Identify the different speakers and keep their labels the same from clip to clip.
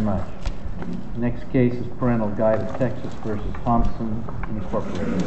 Speaker 1: much. Next case is Parental Guide of Texas v. Thompson, Incorporated.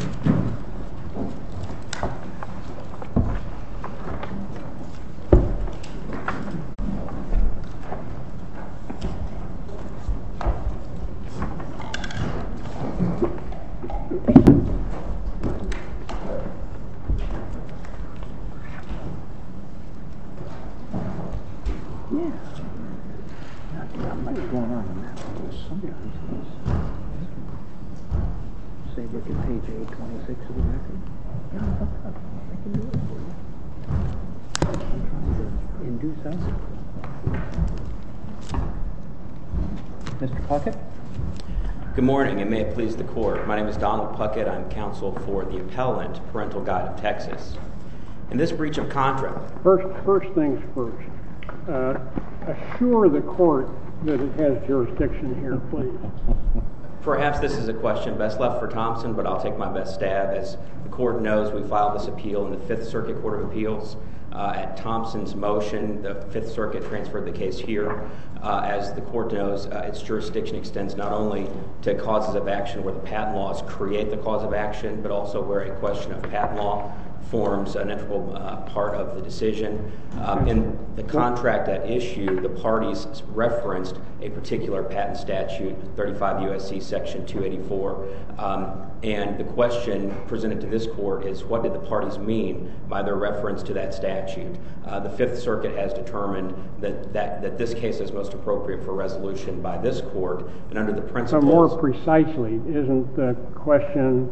Speaker 1: Mr. Puckett?
Speaker 2: Good morning, and may it please the Court. My name is Donald Puckett. I'm counsel for the appellant, Parental Guide of Texas. In this breach of contract...
Speaker 3: First things first. Assure the Court that it has jurisdiction here, please.
Speaker 2: Perhaps this is a question best left for Thompson, but I'll take my best stab. As the Court knows, we filed this appeal in the Fifth Circuit Court of Appeals. At Thompson's motion, the Fifth Circuit transferred the case here. As the Court knows, its jurisdiction extends not only to causes of action where the patent laws create the cause of action, but also where a question of patent law forms an integral part of the decision. In the contract at issue, the parties referenced a particular patent statute, 35 U.S.C. Section 284, and the question presented to this Court is, what did the parties mean by their reference to that statute? The Fifth Circuit has determined that this case is most appropriate for resolution by this Court, and under the principles...
Speaker 3: So more precisely, isn't the question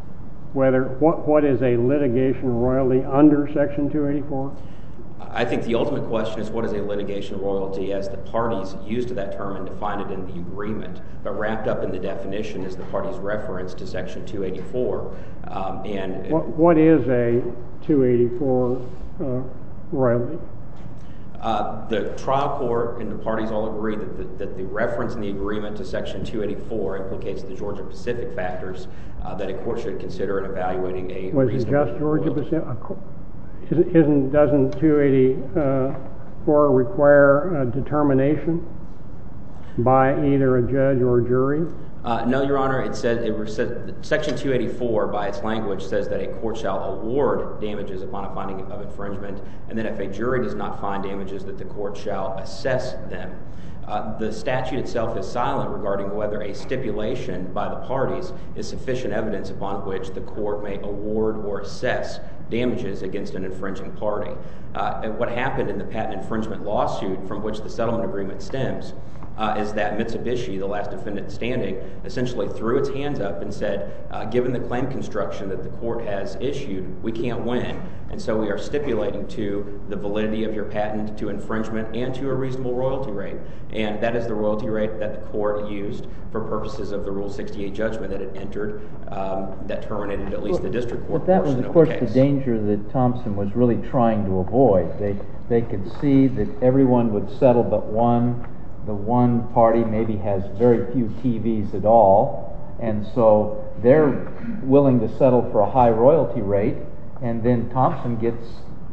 Speaker 3: what is a litigation royalty under Section 284?
Speaker 2: I think the ultimate question is what is a litigation royalty as the parties used that term and defined it in the agreement, but wrapped up in the definition is the parties' reference to Section 284.
Speaker 3: What is a 284 royalty?
Speaker 2: The trial court and the parties all agree that the reference in the agreement to Section 284 implicates the Georgia-Pacific factors that a court should consider in evaluating a reasonable royalty. Was it just Georgia-Pacific? Doesn't 284 require a determination by either a judge or a jury? No, Your Honor. Section 284, by its language, says that a court shall award damages upon a finding of infringement, and that if a jury does not find damages, that the court shall assess them. The statute itself is silent regarding whether a stipulation by the parties is sufficient evidence upon which the court may award or assess damages against an infringing party. What happened in the patent infringement lawsuit from which the settlement agreement stems is that Mitsubishi, the last defendant standing, essentially threw its hands up and said, given the claim construction that the court has issued, we can't win. And so we are stipulating to the validity of your patent, to infringement, and to a reasonable royalty rate. And that is the royalty rate that the court used for purposes of the Rule 68 judgment that it entered that terminated at least the district court portion of the case.
Speaker 1: But that was, of course, the danger that Thompson was really trying to avoid. They could see that everyone would settle but one. The one party maybe has very few TVs at all, and so they're willing to settle for a high royalty rate, and then Thompson gets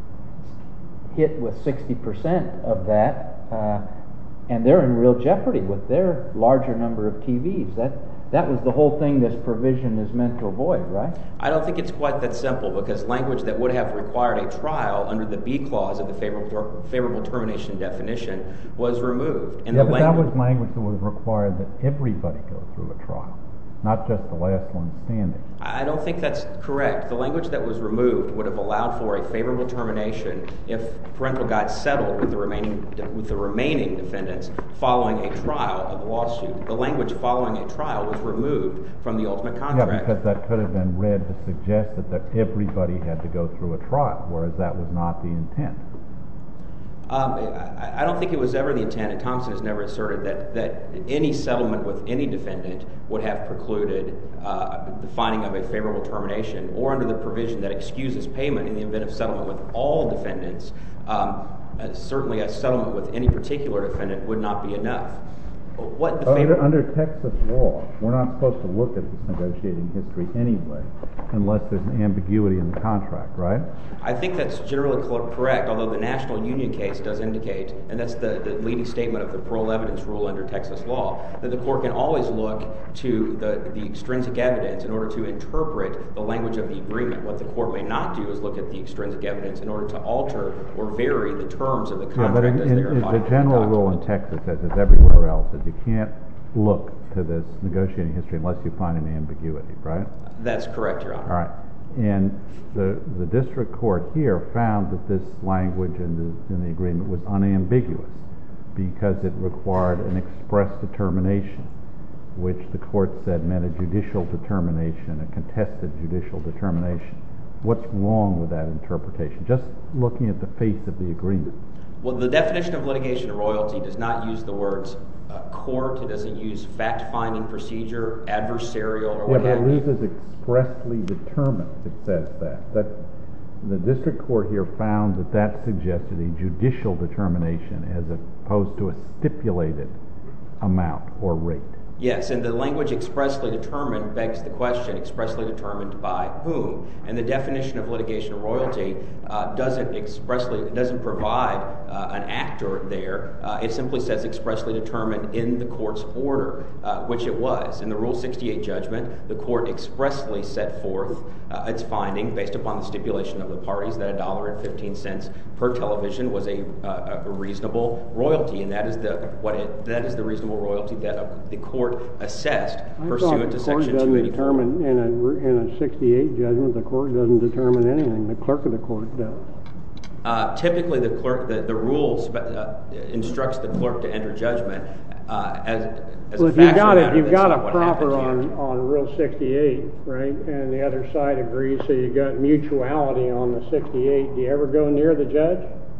Speaker 1: hit with 60% of that, and they're in real jeopardy with their larger number of TVs. That was the whole thing this provision is meant to avoid, right?
Speaker 2: I don't think it's quite that simple, because language that would have required a trial under the B clause of the favorable termination definition was removed.
Speaker 4: But that was language that would have required that everybody go through a trial, not just the last one standing.
Speaker 2: I don't think that's correct. The language that was removed would have allowed for a favorable termination if Parental Guide settled with the remaining defendants following a trial of a lawsuit. The language following a trial was removed from the ultimate contract.
Speaker 4: Yeah, because that could have been read to suggest that everybody had to go through a trial, whereas that was not the intent.
Speaker 2: I don't think it was ever the intent, and Thompson has never asserted that any settlement with any defendant would have precluded the finding of a favorable termination, or under the provision that excuses payment in the event of settlement with all defendants. Certainly a settlement with any particular defendant would not be enough.
Speaker 4: Under Texas law, we're not supposed to look at this negotiating history anyway, unless there's an ambiguity in the contract, right?
Speaker 2: I think that's generally correct, although the National Union case does indicate, and that's the leading statement of the parole evidence rule under Texas law, that the court can always look to the extrinsic evidence in order to interpret the language of the agreement. What the court may not do is look at the extrinsic evidence in order to alter or vary the terms of the contract as they are embodied.
Speaker 4: The general rule in Texas, as is everywhere else, is you can't look to this negotiating history unless you find an ambiguity, right?
Speaker 2: That's correct, Your Honor.
Speaker 4: All right. And the district court here found that this language in the agreement was unambiguous because it required an express determination, which the court said meant a judicial determination, a contested judicial determination. What's wrong with that interpretation? Just looking at the face of the agreement.
Speaker 2: Well, the definition of litigation royalty does not use the words court. It doesn't use fact-finding procedure, adversarial, or what have you.
Speaker 4: Yeah, but it uses expressly determined, it says that. The district court here found that suggested a judicial determination as opposed to a stipulated amount or rate.
Speaker 2: Yes, and the language expressly determined begs the question, expressly determined by whom? And the definition of litigation royalty doesn't provide an actor there. It simply says expressly determined in the court's order, which it was. In the Rule 68 judgment, the court expressly set forth its finding based upon the stipulation of the parties that $1.15 per television was a reasonable royalty, and that is the reasonable royalty that the court assessed pursuant to Section 284.
Speaker 3: I thought the court doesn't determine, in a 68 judgment, the court doesn't determine anything. The clerk of the court does.
Speaker 2: Typically, the rule instructs the clerk to enter judgment as a factual matter.
Speaker 3: If you've got a proffer on Rule 68, right, and the other side agrees, so you've got mutuality on the 68, do you ever go near the judge?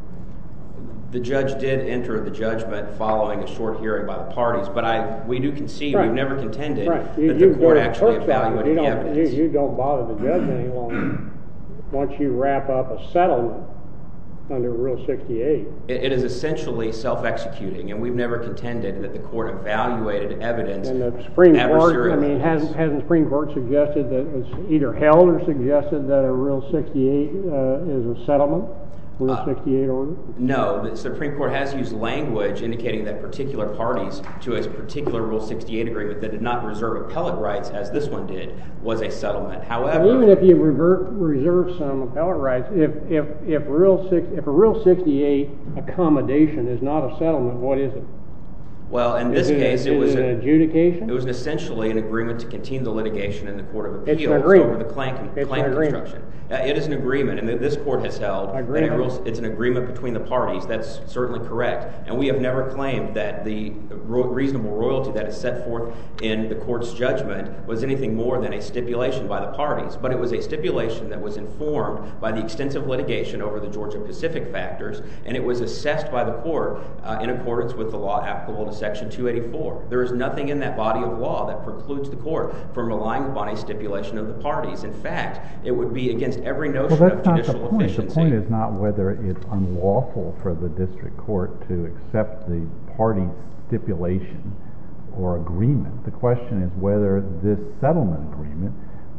Speaker 2: The judge did enter the judgment following a short hearing by the parties, but we do concede, we've never contended that the court actually evaluated the evidence.
Speaker 3: You don't bother the judge any longer once you wrap up a settlement under Rule 68.
Speaker 2: It is essentially self-executing, and we've never contended that the court evaluated evidence.
Speaker 3: And the Supreme Court, hasn't the Supreme Court suggested that it's either held or suggested that a Rule 68 is a settlement? Rule 68 order?
Speaker 2: No, the Supreme Court has used language indicating that particular parties to a particular Rule 68 agreement that did not reserve appellate rights, as this one did, was a settlement. However,
Speaker 3: even if you reserve some appellate rights, if a Rule 68 accommodation is not a settlement, what is it?
Speaker 2: Well, in this case, it was
Speaker 3: an adjudication.
Speaker 2: It was essentially an agreement to continue the litigation in the Court of Appeals over the claim construction. It is an agreement, and this court has held that it's an agreement between the parties. That's certainly correct. And we have never claimed that the reasonable royalty that is set forth in the court's judgment was anything more than a stipulation by the parties. But it was a stipulation that was informed by the extensive litigation over the Georgia-Pacific factors, and it was assessed by the court in accordance with the law applicable to Section 284. There is nothing in that body of law that precludes the court from relying upon a stipulation of the parties. In fact, it would be against every notion of judicial efficiency.
Speaker 4: The point is not whether it's unlawful for the district court to accept the party's stipulation or agreement. The question is whether this settlement agreement,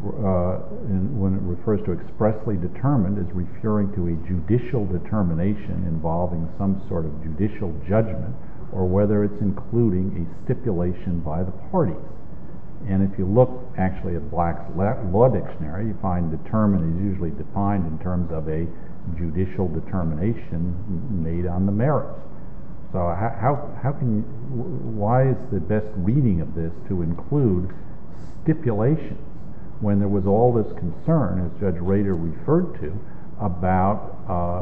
Speaker 4: when it refers to expressly determined, is referring to a judicial determination involving some sort of judicial judgment, or whether it's including a stipulation by the parties. And if you look actually at Black's Law Dictionary, you find determined is usually defined in terms of a judicial determination made on the merits. So why is the best reading of this to include stipulations when there was all this concern, as Judge Rader referred to, about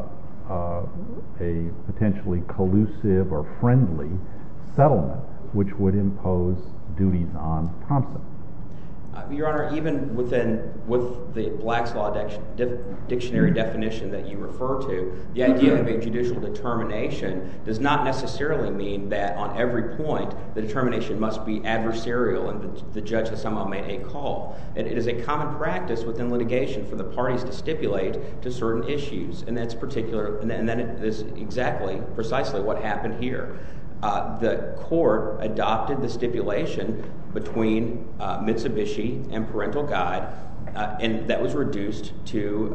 Speaker 4: a potentially collusive or friendly settlement which would impose duties on Thompson?
Speaker 2: Your Honor, even with the Black's Law Dictionary definition that you refer to, the idea of a judicial determination does not necessarily mean that on every point the determination must be adversarial and the judge has somehow made a call. It is a common practice within litigation for the parties to stipulate to certain issues, and that's particular, and then it is precisely what happened here. the court adopted the stipulation between Mitsubishi and Parental Guide, and that was reduced to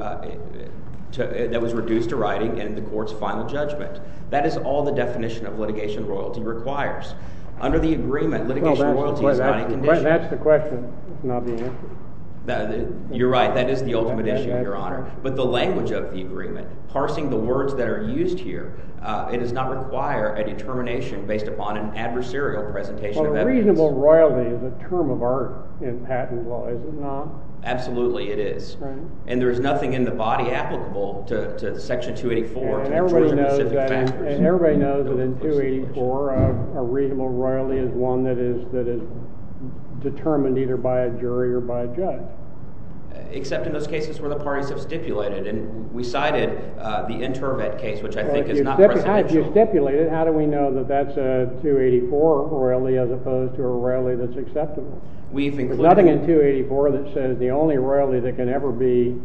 Speaker 2: writing in the court's final judgment. That is all the definition of litigation royalty requires. Under the agreement, litigation royalty is not a condition.
Speaker 3: That's the question. It's not the answer.
Speaker 2: You're right. That is the ultimate issue, Your Honor. But the language of the agreement, parsing the words that are used here, it does not require a determination based upon an adversarial presentation of evidence.
Speaker 3: Well, reasonable royalty is a term of art in patent law, is it not?
Speaker 2: Absolutely, it is.
Speaker 3: Right.
Speaker 2: And there is nothing in the body applicable to Section 284
Speaker 3: and
Speaker 2: to the Georgia-Pacific factors.
Speaker 3: And everybody knows that in 284, a reasonable royalty is one that is determined either by a jury or by a judge.
Speaker 2: Except in those cases where the parties have stipulated. And we cited the Intervet case, which I think is not precedential.
Speaker 3: If you stipulate it, how do we know that that's a 284 royalty as opposed to a royalty that's acceptable? There's nothing in 284 that says the only royalty that can ever be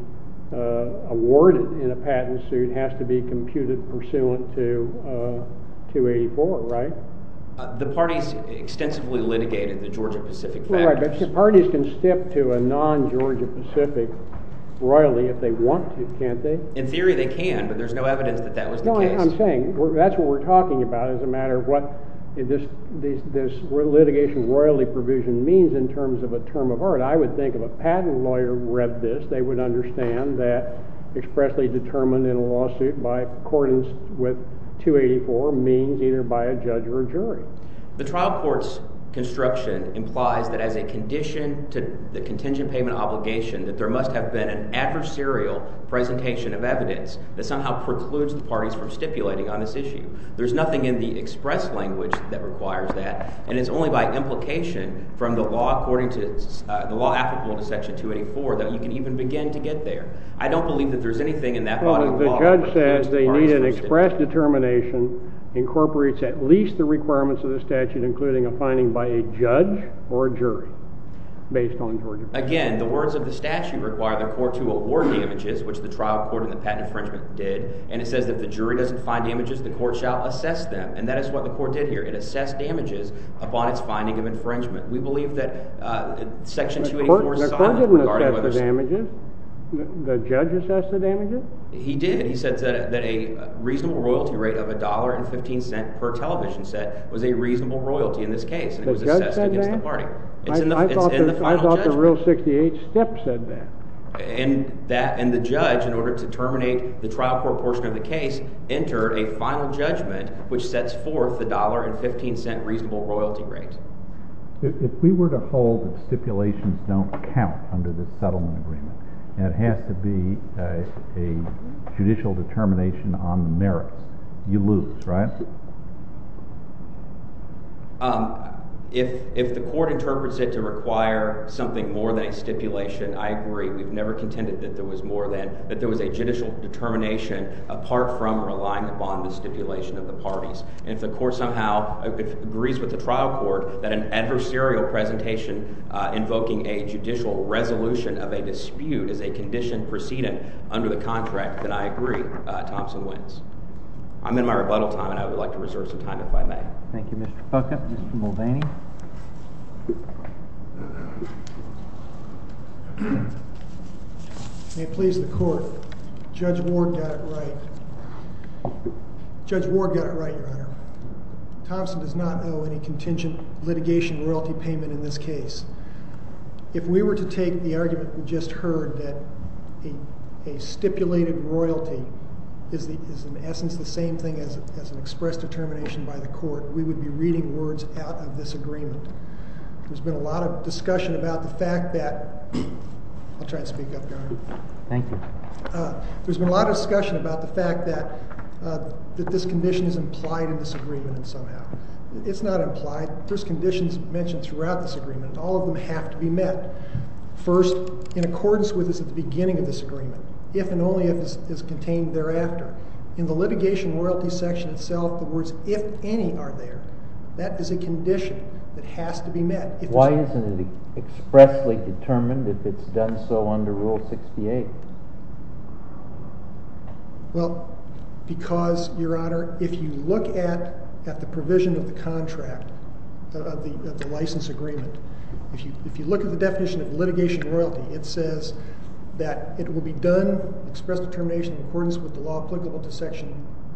Speaker 3: awarded in a patent suit has to be computed pursuant to 284, right?
Speaker 2: The parties extensively litigated the Georgia-Pacific factors.
Speaker 3: Right, but the parties can stip to a non-Georgia-Pacific royalty if they want to, can't they?
Speaker 2: In theory, they can, but there's no evidence that that was the case.
Speaker 3: No, I'm saying that's what we're talking about as a matter of what this litigation royalty provision means in terms of a term of art. I would think if a patent lawyer read this, they would understand that expressly determined in a lawsuit by accordance with 284 means either by a judge or a jury.
Speaker 2: The trial court's construction implies that as a condition to the contingent payment obligation that there must have been an adversarial presentation of evidence that somehow precludes the parties from stipulating on this issue. There's nothing in the express language that requires that, and it's only by implication from the law according to the law applicable to Section 284 that you can even begin to get there. I don't believe that there's anything in that body of law.
Speaker 3: The judge says they need an express determination, incorporates at least the requirements of the statute, including a finding by a judge or a jury based on Georgia.
Speaker 2: Again, the words of the statute require the court to award damages, which the trial court in the patent infringement did, and it says that if the jury doesn't find damages, the court shall assess them, and that is what the court did here. It assessed damages upon its finding of infringement. We believe that Section 284 is silent regarding whether...
Speaker 3: The court didn't assess the damages. The judge assessed the damages?
Speaker 2: He did. He said that a reasonable royalty rate of $1.15 per television set was a reasonable royalty in this case, and it was assessed against the party. It's in the final judgment.
Speaker 3: I thought the Rule 68 step said that.
Speaker 2: And the judge, in order to terminate the trial court portion of the case, entered a final judgment which sets forth the $1.15 reasonable royalty rate.
Speaker 4: If we were to hold that stipulations don't count under this settlement agreement, and it has to be a judicial determination on the merits, you lose, right?
Speaker 2: If the court interprets it to require something more than a stipulation, I agree. We've never contended that there was a judicial determination apart from relying upon the stipulation of the parties. And if the court somehow agrees with the trial court that an adversarial presentation invoking a judicial resolution of a dispute is a condition precedent under the contract, then I agree. Thompson wins. I'm in my rebuttal time, and I would like to reserve some time if I may.
Speaker 1: Thank you, Mr. Puckett. Mr. Mulvaney.
Speaker 5: May it please the court, Judge Ward got it right. Judge Ward got it right, Your Honor. Thompson does not owe any contingent litigation royalty payment in this case. If we were to take the argument we just heard that a stipulated royalty is in essence the same thing as an express determination by the court, we would be reading words out of this agreement. There's been a lot of discussion about the fact that, I'll try and speak up, Your Honor.
Speaker 1: Thank you.
Speaker 5: There's been a lot of discussion about the fact that this condition is implied in this agreement and somehow. It's not implied. There's conditions mentioned throughout this agreement. All of them have to be met. First, in accordance with this at the beginning of this agreement, if and only if is contained thereafter. In the litigation royalty section itself, the words if any are there. That is a condition that has to be met.
Speaker 1: Why isn't it expressly determined if it's done so under Rule 68?
Speaker 5: Well, because, Your Honor, if you look at at the provision of the contract, of the license agreement. If you look at the definition of litigation royalty, it says that it will be done, express determination in accordance with the law applicable to Section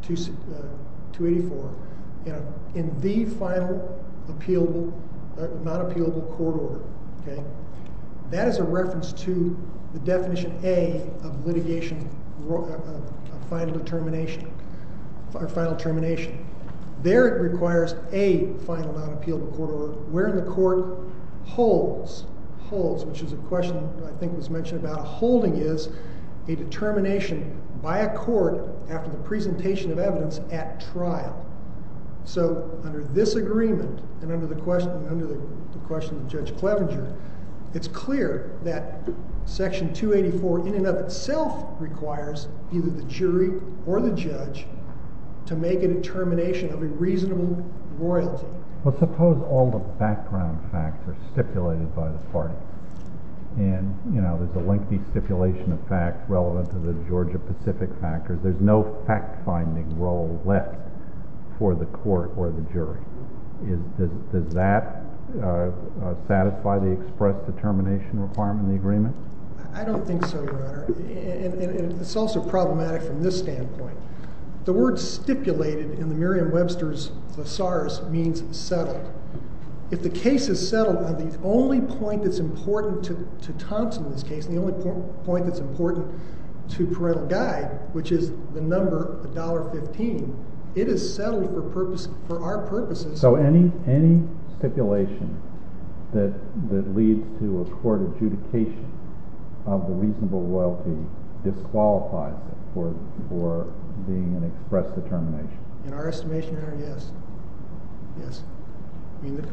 Speaker 5: 284, in the final appealable, non-appealable court order. Okay, that is a reference to the definition A of litigation, of final determination, or final termination. There it requires a final non-appealable court order, wherein the court holds, which is a question I think was mentioned about. A holding is a determination by a court after the presentation of evidence at trial. So under this agreement, and under the question of Judge Clevenger, it's clear that Section 284 in and of itself requires either the jury or the judge to make a determination of a reasonable royalty.
Speaker 4: Well, suppose all the background facts are stipulated by the party. And, there's a lengthy stipulation of facts relevant to the Georgia-Pacific factors. There's no fact-finding role left for the court or the jury. Does that satisfy the express determination requirement in the agreement?
Speaker 5: I don't think so, Your Honor. And it's also problematic from this standpoint. The word stipulated in the Merriam-Webster's thesaurus means settled. If the case is settled on the only point that's important to Thompson in this case, and the only point that's important to Parental Guide, which is the number $1.15, it is settled for our purposes.
Speaker 4: So any stipulation that leads to a court adjudication of the reasonable royalty disqualifies it for being an express determination.
Speaker 5: In our estimation, Your Honor, yes. Yes. I mean,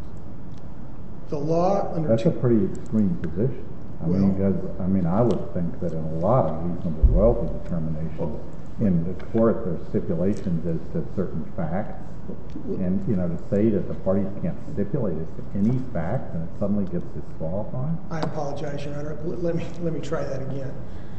Speaker 5: the law under...
Speaker 4: That's a pretty extreme position. I would think that in a lot of reasonable royalty determinations, in the court there's stipulations as to certain facts, and to say that the parties can't stipulate as to any fact and it suddenly gets disqualified?
Speaker 5: I apologize, Your Honor. Let me try that again.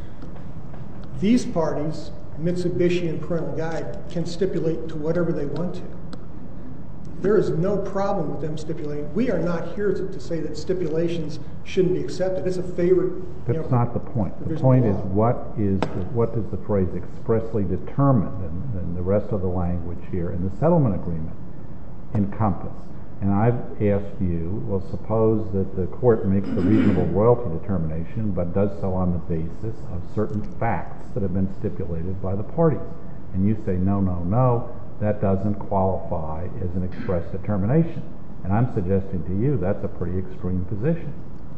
Speaker 5: These parties, Mitsubishi and Parental Guide, can stipulate to whatever they want to. There is no problem with them stipulating. We are not here to say that stipulations shouldn't be accepted. It's a favorite.
Speaker 4: That's not the point. The point is what does the phrase expressly determined and the rest of the language here in the settlement agreement encompass? And I've asked you, well, suppose that the court makes a reasonable royalty determination but does so on the basis of certain facts that have been stipulated by the parties. And you say, no, that doesn't qualify as an express determination. And I'm suggesting to you that's a pretty extreme position.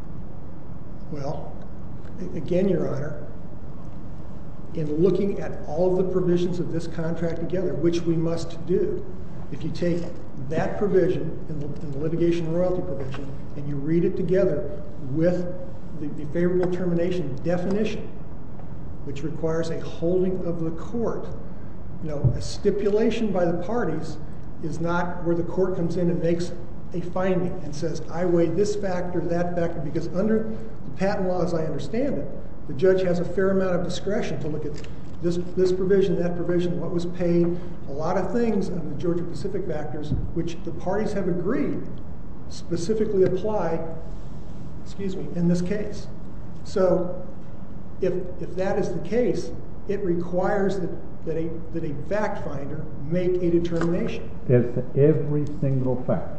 Speaker 5: Well, again, Your Honor, in looking at all of the provisions of this contract together, which we must do, if you take that provision in the litigation royalty provision and you read it together with the favorable termination definition, which requires a holding of the court, a stipulation by the parties is not where the court comes in and makes a finding and says, I weigh this factor, that factor, because under the patent law, as I understand it, the judge has a fair amount of discretion to look at this provision, that provision, what was paid, a lot of things under the Georgia-Pacific factors, which the parties have agreed specifically apply, in this case. So if that is the case, it requires that a fact finder make a determination.
Speaker 4: As to every single fact.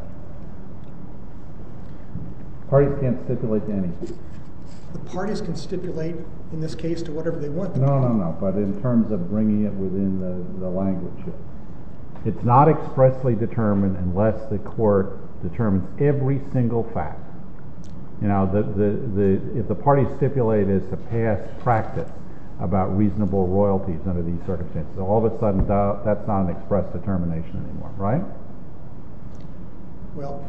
Speaker 4: Parties can't stipulate to anything.
Speaker 5: The parties can stipulate, in this case, to whatever they want.
Speaker 4: No, but in terms of bringing it within the language. It's not expressly determined unless the court determines every single fact. If the parties stipulate as to past practice about reasonable royalties under these circumstances, all of a sudden that's not an express determination anymore, right?
Speaker 5: Well,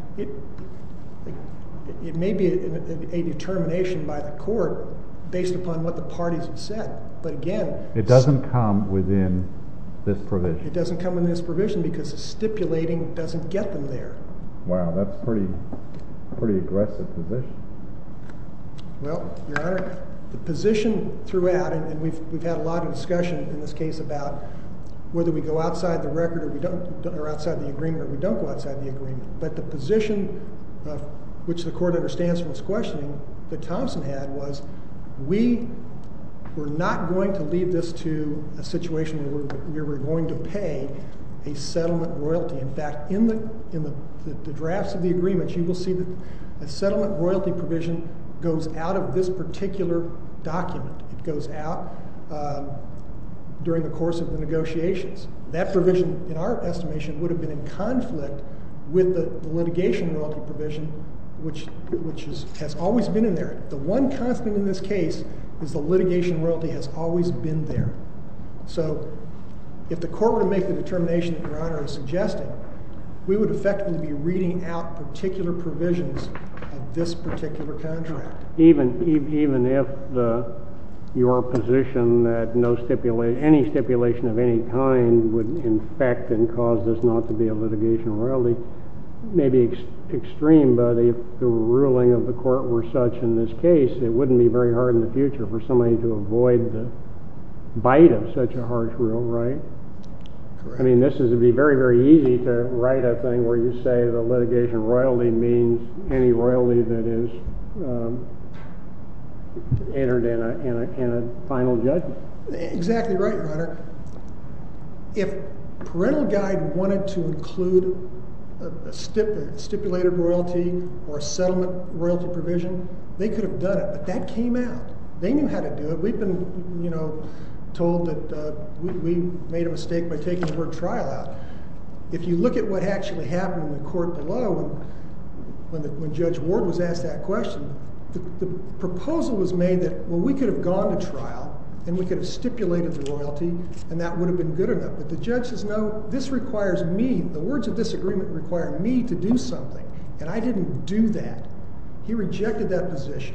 Speaker 5: it may be a determination by the court based upon what the parties have said. But again...
Speaker 4: It doesn't come within this provision.
Speaker 5: It doesn't come within this provision because stipulating doesn't get them there.
Speaker 4: Wow, that's pretty aggressive position.
Speaker 5: Well, Your Honor, the position throughout, and we've had a lot of discussion in this case about whether we go outside the record or we don't, or outside the agreement, or we don't go outside the agreement. But the position which the court understands from its questioning that Thompson had was, we were not going to leave this to a situation where we were going to pay a settlement royalty. In fact, in the drafts of the agreements, you will see that a settlement royalty provision goes out of this particular document. It goes out during the course of the negotiations. That provision, in our estimation, would have been in conflict with the litigation royalty provision, which has always been in there. The one constant in this case is the litigation royalty has always been there. So if the court were to make the determination that Your Honor is suggesting, we would effectively be reading out particular provisions of this particular contract.
Speaker 3: Even if your position that any stipulation of any kind would infect and cause this not to be a litigation royalty may be extreme, but if the ruling of the court were such in this case, it wouldn't be very hard in the future for somebody to avoid the bite of such a harsh rule, right?
Speaker 5: Correct.
Speaker 3: I mean, this would be very, very easy to write a thing where you say the litigation royalty means any royalty that is entered in a final judgment.
Speaker 5: Exactly right, Your Honor. If Parental Guide wanted to include a stipulated royalty or a settlement royalty provision, they could have done it, but that came out. They knew how to do it. We've been, told that we made a mistake by taking the word trial out. If you look at what actually happened in the court below, when Judge Ward was asked that question, the proposal was made that, well, we could have gone to trial and we could have stipulated the royalty and that would have been good enough. But the judge says, no, this requires me, the words of this agreement require me to do something, and I didn't do that. He rejected that position.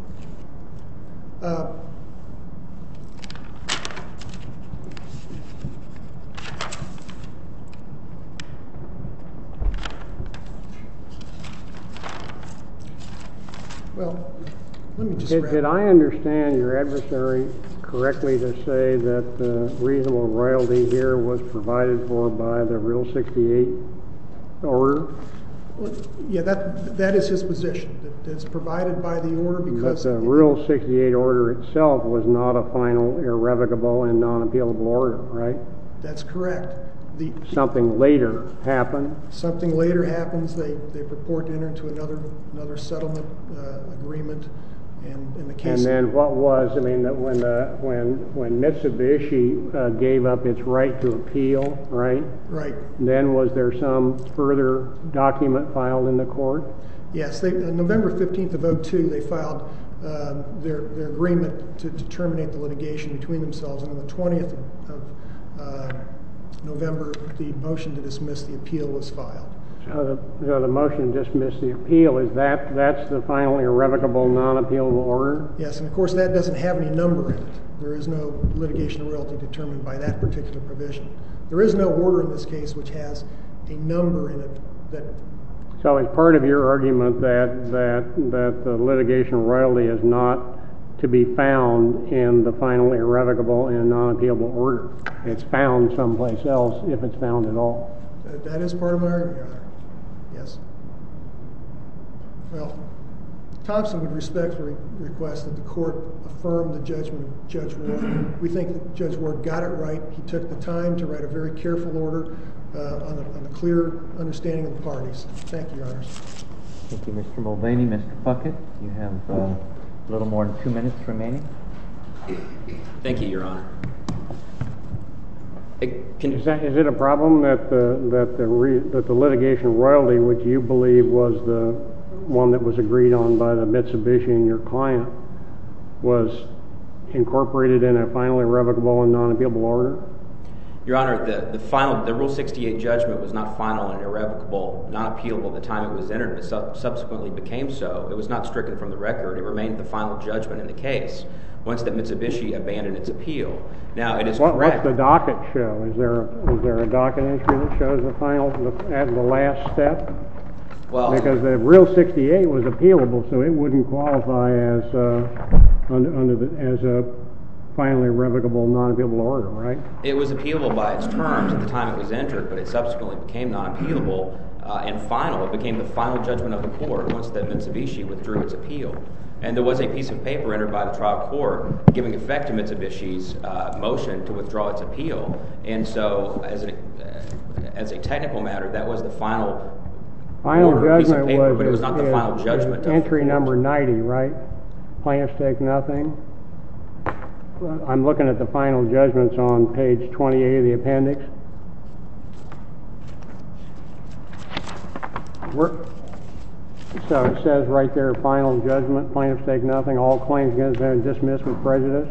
Speaker 5: Well, let me just
Speaker 3: Did I understand your adversary correctly to say that the reasonable royalty here was provided for by the Rule 68 order?
Speaker 5: Well, yeah, that is his position. That it's provided by the order because...
Speaker 3: But the Rule 68 order itself was not a final, irrevocable, and non-appealable order, right?
Speaker 5: That's correct.
Speaker 3: Something later happened.
Speaker 5: Something later happens. They purport to enter into another settlement agreement, and in the case.
Speaker 3: And then what was? I mean, that when Mitsubishi gave up its right to appeal, right?
Speaker 5: Right.
Speaker 3: Then was there some further document filed in the court?
Speaker 5: Yes. On November 15th of 2002, they filed their agreement to terminate the litigation between themselves, and on the 20th of November, the motion to dismiss the appeal was filed.
Speaker 3: So the motion to dismiss the appeal, that's the final irrevocable non-appealable order?
Speaker 5: Yes, and of course that doesn't have any number in it. There is no litigation royalty determined by that particular provision. There is no order in this case which has a number in it that...
Speaker 3: So is part of your argument that the litigation royalty is not to be found in the final irrevocable and non-appealable order? It's found someplace else, if it's found at all.
Speaker 5: That is part of my argument, Your Honor. Yes. Well, Thompson would respectfully request that the court affirm the judgment of Judge Ward. We think that Judge Ward got it right. He took the time to write a very careful order on a clear understanding of the parties. Thank you, Your Honors.
Speaker 1: Thank you, Mr. Mulvaney. Mr. Puckett, you have a little more than 2 minutes remaining.
Speaker 2: Thank you, Your Honor.
Speaker 3: Is it a problem that the litigation royalty, which you believe was the one that was agreed on by the Mitsubishi and your client, was incorporated in a final irrevocable and non-appealable order?
Speaker 2: Your Honor, the Rule 68 judgment was not final and irrevocable, not appealable at the time it was entered, but subsequently became so. It was not stricken from the record. It remained the final judgment in the case once that Mitsubishi abandoned its appeal. Now, it is correct.
Speaker 3: What's the docket show? Is there a docket entry that shows the final, at the last step?
Speaker 2: Well,
Speaker 3: because the Rule 68 was appealable, so it wouldn't qualify as finally revocable, non-appealable order, right?
Speaker 2: It was appealable by its terms at the time it was entered, but it subsequently became non-appealable and final. It became the final judgment of the court once that Mitsubishi withdrew its appeal. And there was a piece of paper entered by the trial court giving effect to Mitsubishi's motion to withdraw its appeal. And so, as a technical matter, that was the final order, piece of paper, but it was not the final judgment.
Speaker 3: Entry number 90, right? Plaintiffs take nothing. I'm looking at the final judgments on page 28 of the appendix. So it says right there, final judgment, plaintiffs take nothing, all claims against them are dismissed with prejudice.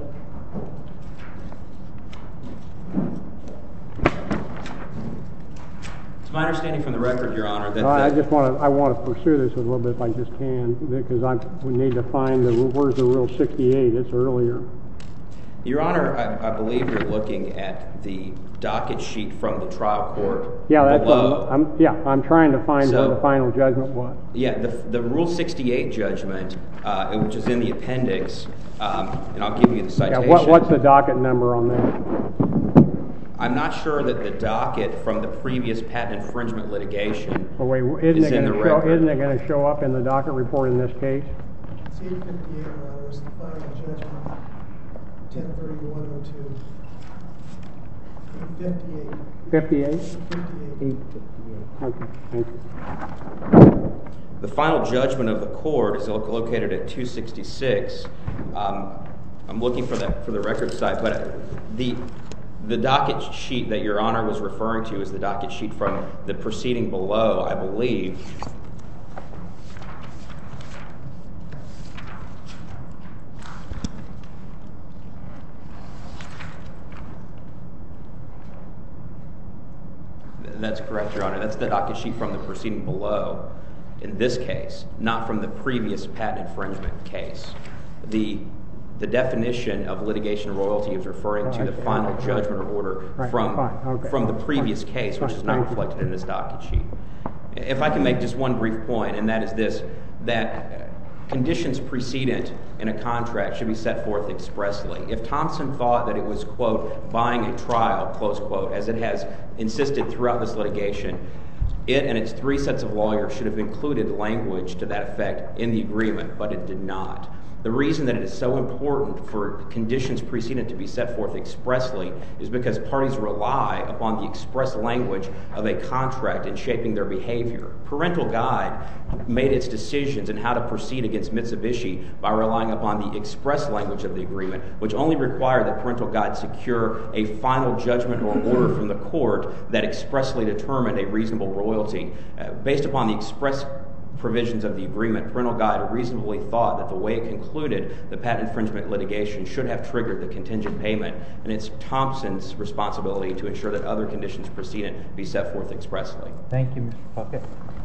Speaker 2: It's my understanding from the record, Your Honor, that
Speaker 3: I want to pursue this a little bit if I just can, because we need to find where's the Rule 68? It's earlier.
Speaker 2: Your Honor, I believe you're looking at the docket sheet from the trial court
Speaker 3: below. I'm trying to find where the final judgment was.
Speaker 2: Yeah, the Rule 68 judgment, which is in the appendix, and I'll give you the citation.
Speaker 3: Yeah, what's the docket number on that?
Speaker 2: I'm not sure that the docket from the previous patent infringement litigation
Speaker 3: is in the record. Isn't it going to show up in the docket report in this case?
Speaker 5: It's 858, Your Honor, is the final judgment. 103102. 58.
Speaker 3: 58?
Speaker 5: 58.
Speaker 3: Okay, thank you.
Speaker 2: The final judgment of the court is located at 266. I'm looking for the record site, but the docket sheet that Your Honor was referring to is the docket sheet from the proceeding below, I believe. That's correct, Your Honor. That's the docket sheet from the proceeding below in this case, not from the previous patent infringement case. The definition of litigation royalty is referring to the final judgment or order from the previous case, which is not reflected in this docket sheet. If I can make just one brief point, and that is this, that conditions precedent in a contract should be set forth expressly. If Thompson thought that it was, quote, buying a trial, close quote, as it has insisted throughout this litigation, it and its 3 sets of lawyers should have included language to that effect in the agreement, but it did not. The reason that it is so important for conditions precedent to be set forth expressly is because parties rely upon the express language of a contract in shaping their behavior. Parental Guide made its decisions in how to proceed against Mitsubishi by relying upon the express language of the agreement, which only required that Parental Guide secure a final judgment or order from the court that expressly determined a reasonable royalty. Based upon the express provisions of the agreement, Parental Guide reasonably thought that the way it concluded the patent infringement litigation should have triggered the contingent payment, and it's Thompson's responsibility to ensure that other conditions precedent be set forth expressly.
Speaker 1: Thank you, Mr. Puckett.